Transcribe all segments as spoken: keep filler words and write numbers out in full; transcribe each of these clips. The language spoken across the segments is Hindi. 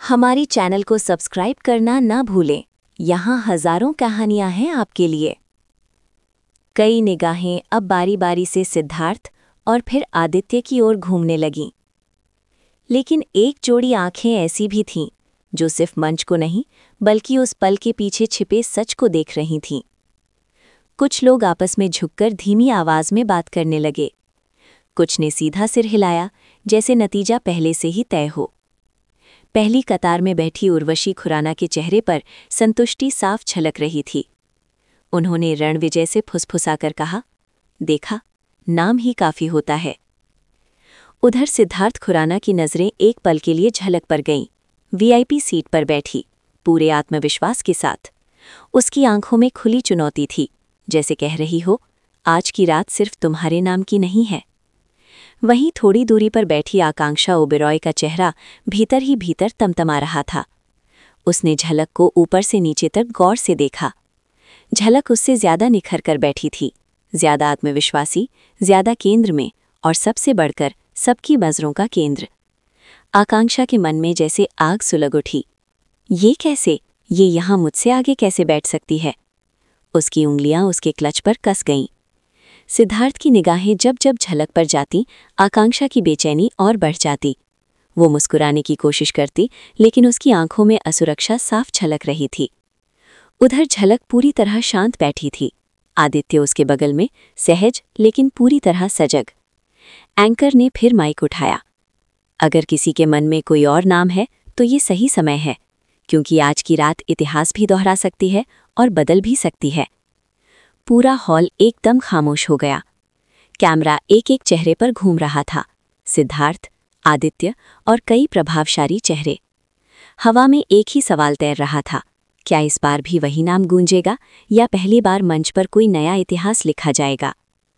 हमारी चैनल को सब्सक्राइब करना ना भूलें। यहाँ हजारों कहानियां हैं आपके लिए। कई निगाहें अब बारी बारी से सिद्धार्थ और फिर आदित्य की ओर घूमने लगीं। लेकिन एक जोड़ी आंखें ऐसी भी थीं जो सिर्फ मंच को नहीं बल्कि उस पल के पीछे छिपे सच को देख रही थीं। कुछ लोग आपस में झुककर धीमी आवाज में बात करने लगे। कुछ ने सीधा सिर हिलाया, जैसे नतीजा पहले से ही तय हो। पहली कतार में बैठी उर्वशी खुराना के चेहरे पर संतुष्टि साफ झलक रही थी। उन्होंने रणविजय से फुसफुसाकर कहा, देखा, नाम ही काफी होता है। उधर सिद्धार्थ खुराना की नजरें एक पल के लिए झलक पर गईं। वीआईपी सीट पर बैठी, पूरे आत्मविश्वास के साथ। उसकी आंखों में खुली चुनौती थी, जैसे कह रही हो, आज की रात सिर्फ तुम्हारे नाम की नहीं है। वहीं थोड़ी दूरी पर बैठी आकांक्षा ओबेरॉय का चेहरा भीतर ही भीतर तमतमा रहा था। उसने झलक को ऊपर से नीचे तक गौर से देखा। झलक उससे ज्यादा निखर कर बैठी थी, ज्यादा आत्मविश्वासी, ज्यादा केंद्र में, और सबसे बढ़कर सबकी नजरों का केंद्र। आकांक्षा के मन में जैसे आग सुलग उठी। ये कैसे, ये यहाँ मुझसे आगे कैसे बैठ सकती है? उसकी उंगलियां उसके क्लच पर कस गईं। सिद्धार्थ की निगाहें जब जब झलक पर जाती, आकांक्षा की बेचैनी और बढ़ जाती। वो मुस्कुराने की कोशिश करती, लेकिन उसकी आंखों में असुरक्षा साफ झलक रही थी। उधर झलक पूरी तरह शांत बैठी थी, आदित्य उसके बगल में, सहज लेकिन पूरी तरह सजग। एंकर ने फिर माइक उठाया। अगर किसी के मन में कोई और नाम है तो ये सही समय है, क्योंकि आज की रात इतिहास भी दोहरा सकती है और बदल भी सकती है। पूरा हॉल एकदम खामोश हो गया। कैमरा एक एक चेहरे पर घूम रहा था, सिद्धार्थ, आदित्य और कई प्रभावशाली चेहरे। हवा में एक ही सवाल तैर रहा था, क्या इस बार भी वही नाम गूंजेगा या पहली बार मंच पर कोई नया इतिहास लिखा जाएगा?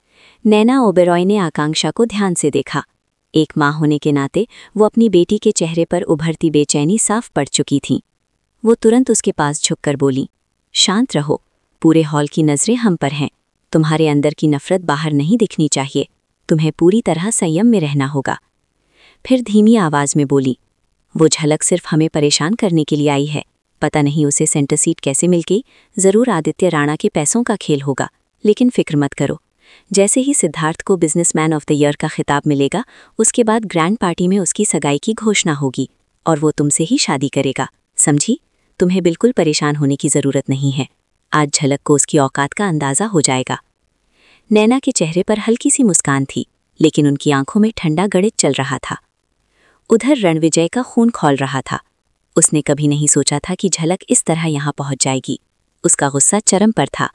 नैना ओबेरॉय ने आकांक्षा को ध्यान से देखा। एक माँ होने के नाते वो अपनी बेटी के चेहरे पर उभरती बेचैनी साफ पड़ चुकी थी। वो तुरंत उसके पास झुककर बोली, शांत रहो, पूरे हॉल की नजरें हम पर हैं। तुम्हारे अंदर की नफरत बाहर नहीं दिखनी चाहिए, तुम्हें पूरी तरह संयम में रहना होगा। फिर धीमी आवाज में बोली, वो झलक सिर्फ हमें परेशान करने के लिए आई है। पता नहीं उसे सेंटर सीट कैसे मिल गई, जरूर आदित्य राणा के पैसों का खेल होगा, लेकिन फिक्र मत करो। जैसे ही सिद्धार्थ को बिजनेसमैन ऑफ द ईयर का खिताब मिलेगा, उसके बाद ग्रैंड पार्टी में उसकी सगाई की घोषणा होगी और वो तुमसे ही शादी करेगा, समझी? तुम्हें बिल्कुल परेशान होने की जरूरत नहीं है। आज झलक को उसकी औकात का अंदाजा हो जाएगा। नैना के चेहरे पर हल्की सी मुस्कान थी, लेकिन उनकी आंखों में ठंडा गणित चल रहा था। उधर रणविजय का खून खौल रहा था। उसने कभी नहीं सोचा था कि झलक इस तरह यहाँ पहुंच जाएगी। उसका गुस्सा चरम पर था।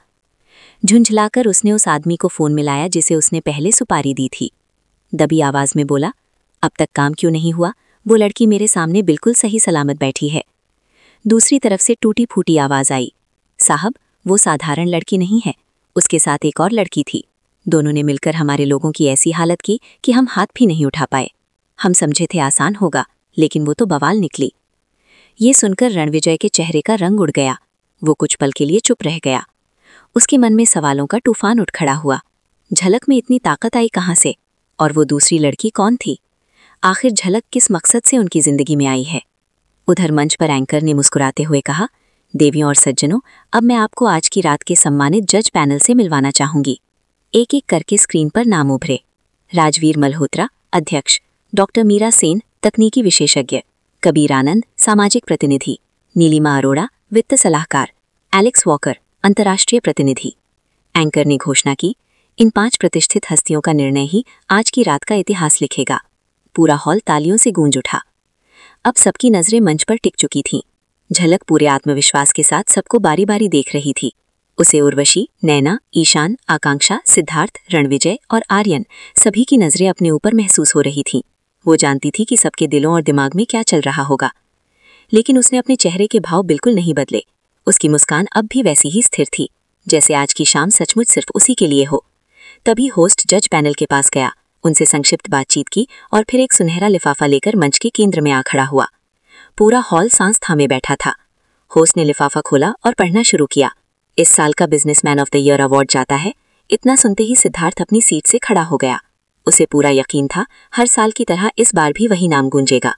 झुंझलाकर उसने उस आदमी को फोन मिलाया जिसे उसने पहले सुपारी दी थी। दबी आवाज में बोला, अब तक काम क्यों नहीं हुआ? वो लड़की मेरे सामने बिल्कुल सही सलामत बैठी है। दूसरी तरफ से टूटी फूटी आवाज आई, साहब, वो साधारण लड़की नहीं है, उसके साथ एक और लड़की थी। दोनों ने मिलकर हमारे लोगों की ऐसी हालत की कि हम हाथ भी नहीं उठा पाए। हम समझे थे आसान होगा, लेकिन वो तो बवाल निकली। ये सुनकर रणविजय के चेहरे का रंग उड़ गया। वो कुछ पल के लिए चुप रह गया। उसके मन में सवालों का तूफान उठ खड़ा हुआ। झलक में इतनी ताकत आई कहाँ से? और वो दूसरी लड़की कौन थी? आखिर झलक किस मकसद से उनकी जिंदगी में आई है? उधर मंच पर एंकर ने मुस्कुराते हुए कहा, देवियों और सज्जनों, अब मैं आपको आज की रात के सम्मानित जज पैनल से मिलवाना चाहूंगी। एक एक करके स्क्रीन पर नाम उभरे। राजवीर मल्होत्रा, अध्यक्ष। डॉक्टर मीरा सेन, तकनीकी विशेषज्ञ। कबीर आनंद, सामाजिक प्रतिनिधि। नीलिमा अरोड़ा, वित्त सलाहकार। एलेक्स वॉकर, अंतर्राष्ट्रीय प्रतिनिधि। एंकर ने घोषणा की, इन पांच प्रतिष्ठित हस्तियों का निर्णय ही आज की रात का इतिहास लिखेगा। पूरा हॉल तालियों से गूंज उठा। अब सबकी नजरें मंच पर टिक चुकी थीं। झलक पूरे आत्मविश्वास के साथ सबको बारी बारी देख रही थी। उसे उर्वशी, नैना, ईशान, आकांक्षा, सिद्धार्थ, रणविजय और आर्यन, सभी की नजरें अपने ऊपर महसूस हो रही थीं। वो जानती थी कि सबके दिलों और दिमाग में क्या चल रहा होगा, लेकिन उसने अपने चेहरे के भाव बिल्कुल नहीं बदले। उसकी मुस्कान अब भी वैसी ही स्थिर थी, जैसे आज की शाम सचमुच सिर्फ उसी के लिए हो। तभी होस्ट जज पैनल के पास गया, उनसे संक्षिप्त बातचीत की और फिर एक सुनहरा लिफाफा लेकर मंच के केंद्र में आ खड़ा हुआ। पूरा हॉल सांस थामे बैठा था। होस्ट ने लिफाफा खोला और पढ़ना शुरू किया। इस साल का businessman of the year award जाता है। इतना सुनते ही सिद्धार्थ अपनी सीट से खड़ा हो गया। उसे पूरा यकीन था हर साल की तरह इस बार भी वही नाम गूंजेगा।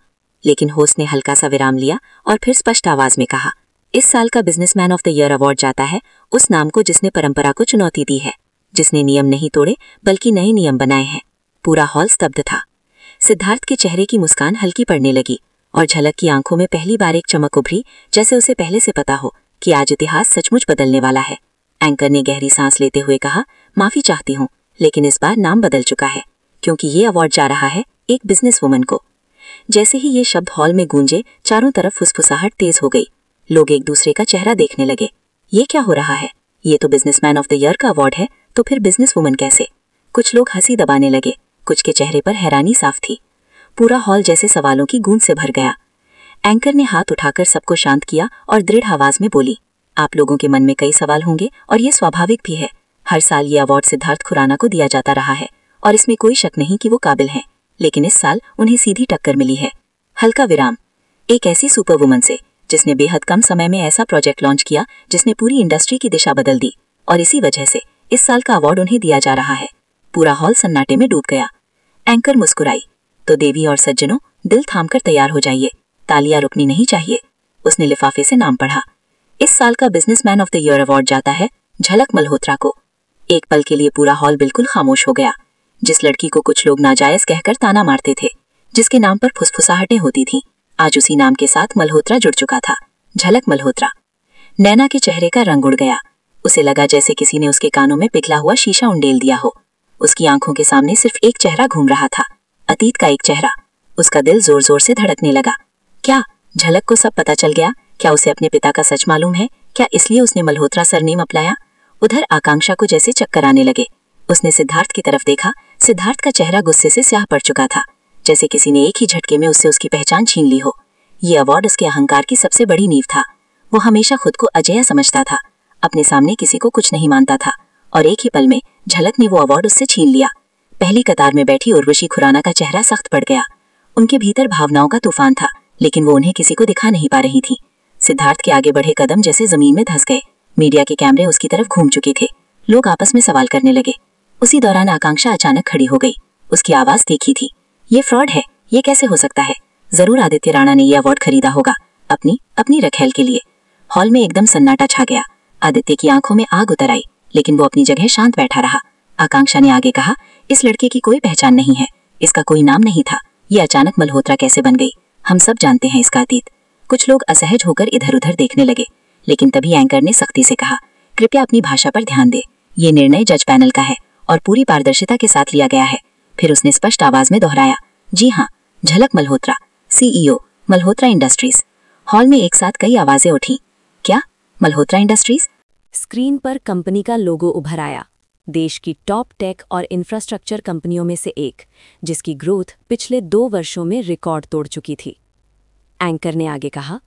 लेकिन होस्ट ने हल्का सा विराम लिया और फिर स्पष्ट आवाज में कहा, इस साल का businessman of the year award जाता है उस नाम को जिसने परंपरा को चुनौती दी है, जिसने नियम नहीं तोड़े बल्कि नए नियम बनाए हैं। पूरा हॉल स्तब्ध था। सिद्धार्थ के चेहरे की मुस्कान हल्की पड़ने लगी और झलक की आंखों में पहली बार एक चमक उभरी, जैसे उसे पहले से पता हो कि आज इतिहास सचमुच बदलने वाला है। एंकर ने गहरी सांस लेते हुए कहा, माफी चाहती हूँ, लेकिन इस बार नाम बदल चुका है, क्योंकि ये अवार्ड जा रहा है एक बिजनेस वुमन को। जैसे ही ये शब्द हॉल में गूंजे, चारों तरफ फुसफुसाहट तेज हो गई। लोग एक दूसरे का चेहरा देखने लगे। ये क्या हो रहा है? ये तो बिजनेसमैन ऑफ द ईयर का अवार्ड है, तो फिर बिजनेस वुमन कैसे? कुछ लोग हंसी दबाने लगे, कुछ के चेहरे पर हैरानी साफ थी। पूरा हॉल जैसे सवालों की गूंज से भर गया। एंकर ने हाथ उठाकर सबको शांत किया और दृढ़ आवाज में बोली, आप लोगों के मन में कई सवाल होंगे और ये स्वाभाविक भी है। हर साल ये अवार्ड सिद्धार्थ खुराना को दिया जाता रहा है और इसमें कोई शक नहीं कि वो काबिल हैं, लेकिन इस साल उन्हें सीधी टक्कर मिली है। हल्का विराम। एक ऐसी सुपर वुमन से जिसने बेहद कम समय में ऐसा प्रोजेक्ट लॉन्च किया जिसने पूरी इंडस्ट्री की दिशा बदल दी, और इसी वजह से इस साल का अवार्ड उन्हें दिया जा रहा है। पूरा हॉल सन्नाटे में डूब गया। एंकर मुस्कुराई, तो देवी और सज्जनों, दिल थामकर तैयार हो जाइए, तालियां रुकनी नहीं चाहिए। उसने लिफाफे से नाम पढ़ा। इस साल का businessman of the year award जाता है झलक मल्होत्रा को। एक पल के लिए पूरा हॉल बिल्कुल खामोश हो गया। जिस लड़की को कुछ लोग नाजायज कहकर ताना मारते थे, जिसके नाम पर फुसफुसाहटें होती थीं, आज उसी नाम के साथ मल्होत्रा जुड़ चुका था, झलक मल्होत्रा। नैना के चेहरे का रंग उड़ गया। उसे लगा जैसे किसी ने उसके कानों में पिघला हुआ शीशा उंडेल दिया हो। उसकी आंखों के सामने सिर्फ एक चेहरा घूम रहा था, अतीत का एक चेहरा। उसका दिल जोर जोर से धड़कने लगा। क्या झलक को सब पता चल गया? क्या उसे अपने पिता का सच मालूम है? क्या इसलिए उसने मल्होत्रा सरनेम अपनाया? उधर आकांक्षा को जैसे चक्कर आने लगे। उसने सिद्धार्थ की तरफ देखा। सिद्धार्थ का चेहरा गुस्से से स्याह पड़ चुका था, जैसे किसी ने एक ही झटके में उससे उसकी पहचान छीन ली हो। ये अवार्ड उसके अहंकार की सबसे बड़ी नींव था। वो हमेशा खुद को अजेय समझता था, अपने सामने किसी को कुछ नहीं मानता था, और एक ही पल में झलक ने वो अवार्ड उससे छीन लिया। पहली कतार में बैठी उर्वशी खुराना का चेहरा सख्त पड़ गया। उनके भीतर भावनाओं का तूफान था, लेकिन वो उन्हें किसी को दिखा नहीं पा रही थी। सिद्धार्थ के आगे बढ़े कदम जैसे जमीन में धंस गए। मीडिया के कैमरे उसकी तरफ घूम चुके थे। लोग आपस में सवाल करने लगे। उसी दौरान आकांक्षा अचानक खड़ी हो गई। उसकी आवाज तीखी थी। ये फ्रॉड है, ये कैसे हो सकता है? जरूर आदित्य राणा ने ये अवार्ड खरीदा होगा, अपनी अपनी रखेल के लिए। हॉल में एकदम सन्नाटा छा गया। आदित्य की आंखों में आग उतर आई, लेकिन वो अपनी जगह शांत बैठा रहा। आकांक्षा ने आगे कहा, इस लड़के की कोई पहचान नहीं है, इसका कोई नाम नहीं था। ये अचानक मल्होत्रा कैसे बन गई? हम सब जानते हैं इसका अतीत। कुछ लोग असहज होकर इधर उधर देखने लगे, लेकिन तभी एंकर ने सख्ती से कहा, कृपया अपनी भाषा पर ध्यान दे। ये निर्णय जज पैनल का है और पूरी पारदर्शिता के साथ लिया गया है। फिर उसने स्पष्ट आवाज में दोहराया, जी हाँ, Jhalak Malhotra, CEO, Malhotra industries. Hall में एक साथ कई आवाजें उठी। क्या मल्होत्रा इंडस्ट्रीज? स्क्रीन पर कंपनी का लोगो उभर आया। देश की टॉप टेक और इंफ्रास्ट्रक्चर कंपनियों में से एक, जिसकी ग्रोथ पिछले दो वर्षों में रिकॉर्ड तोड़ चुकी थी। एंकर ने आगे कहा,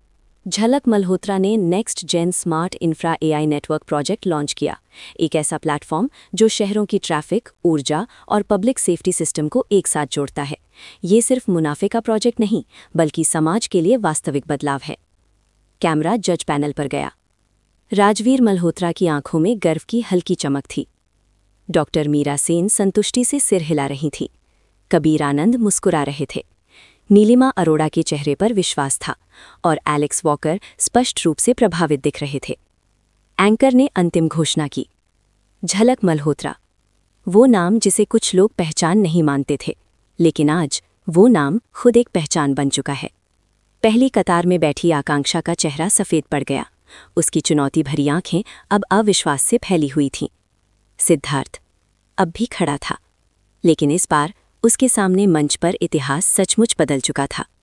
झलक मल्होत्रा ने next gen smart infra AI network project launch किया, एक ऐसा प्लेटफॉर्म जो शहरों की ट्रैफिक, ऊर्जा और पब्लिक सेफ्टी सिस्टम को एक साथ जोड़ता है। ये सिर्फ मुनाफे का प्रोजेक्ट नहीं, बल्कि समाज के लिए वास्तविक बदलाव है। कैमरा जज पैनल पर गया। राजवीर मल्होत्रा की आंखों में गर्व की हल्की चमक थी। डॉक्टर मीरा सेन संतुष्टि से सिर हिला रही थी। कबीर आनंद मुस्कुरा रहे थे। नीलिमा अरोड़ा के चेहरे पर विश्वास था और एलेक्स वॉकर स्पष्ट रूप से प्रभावित दिख रहे थे। एंकर ने अंतिम घोषणा की, झलक मल्होत्रा, वो नाम जिसे कुछ लोग पहचान नहीं मानते थे, लेकिन आज वो नाम खुद एक पहचान बन चुका है। पहली कतार में बैठी आकांक्षा का चेहरा सफ़ेद पड़ गया। उसकी चुनौती भरी आंखें अब अविश्वास से फैली हुई थीं। सिद्धार्थ अब भी खड़ा था, लेकिन इस बार उसके सामने मंच पर इतिहास सचमुच बदल चुका था।